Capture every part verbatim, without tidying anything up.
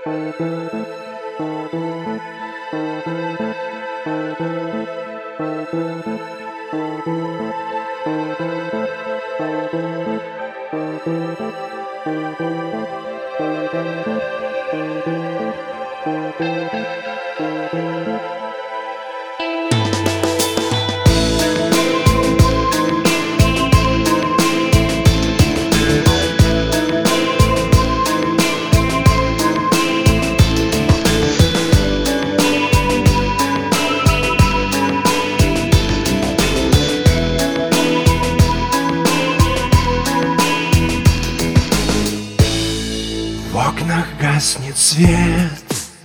В окнах гаснет свет,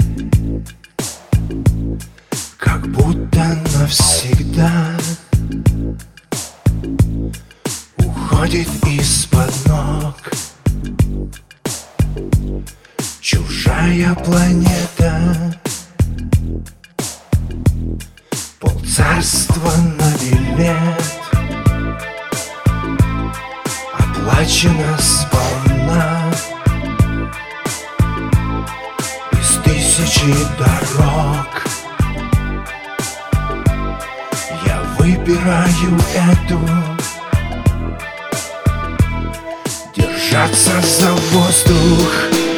как будто навсегда уходит из-под ног чужая планета. Полцарства на билет оплачено сполна. Из тысячи дорог я выбираю эту. Держаться за воздух,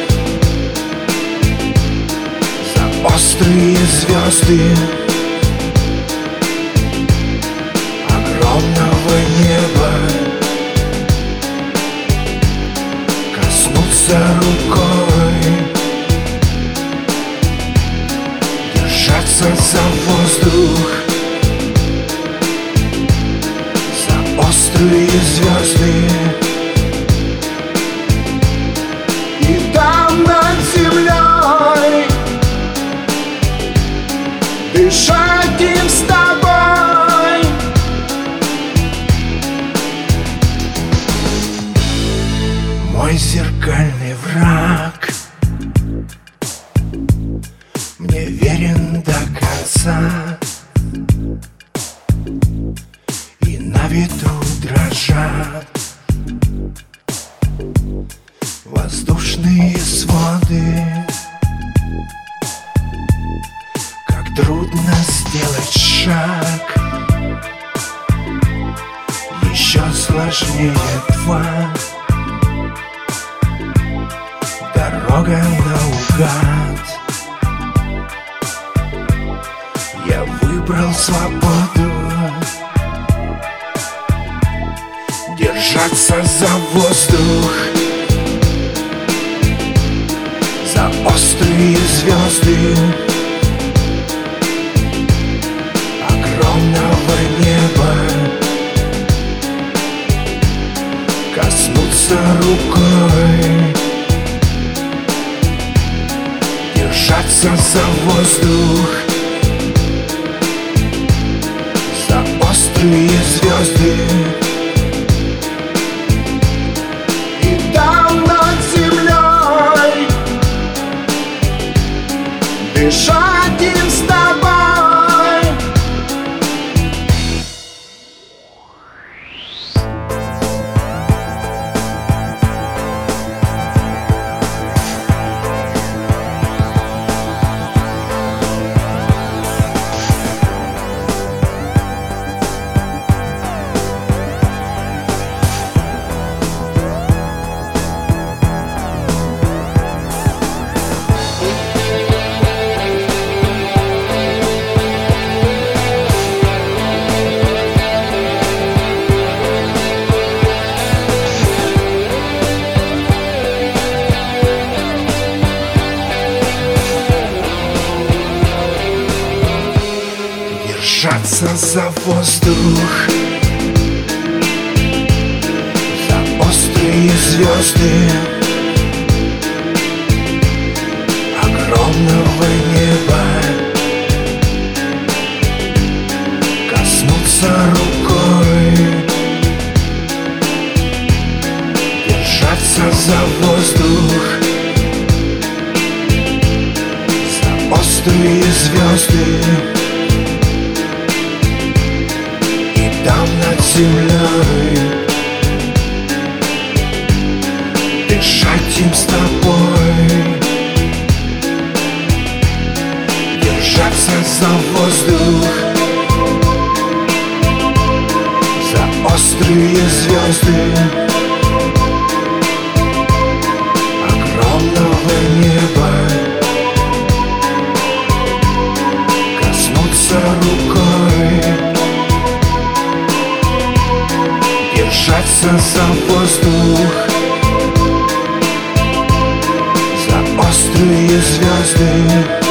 за острые звезды огромного неба, коснуться рукой. Держаться за воздух, за острые звезды. И там над землей дышать им с тобой. Мой зеркальный враг мне верен до конца, и на ветру дрожат воздушные своды. Как трудно сделать шаг, еще сложнее два. Дорога наугад, я выбрал свободу. Держаться за воздух, за острые звезды огромного неба, коснуться рукой. Держаться за воздух, за острые звезды. И там над землей дышать им с тобой. Держаться за воздух, за острые звезды огромного неба, коснуться рукой. Держаться за воздух, за острые звезды. Там над землей дышать им с тобой. воздух, за острые звезды огромного неба, коснуться рукой, держаться за воздух, за острые звезды.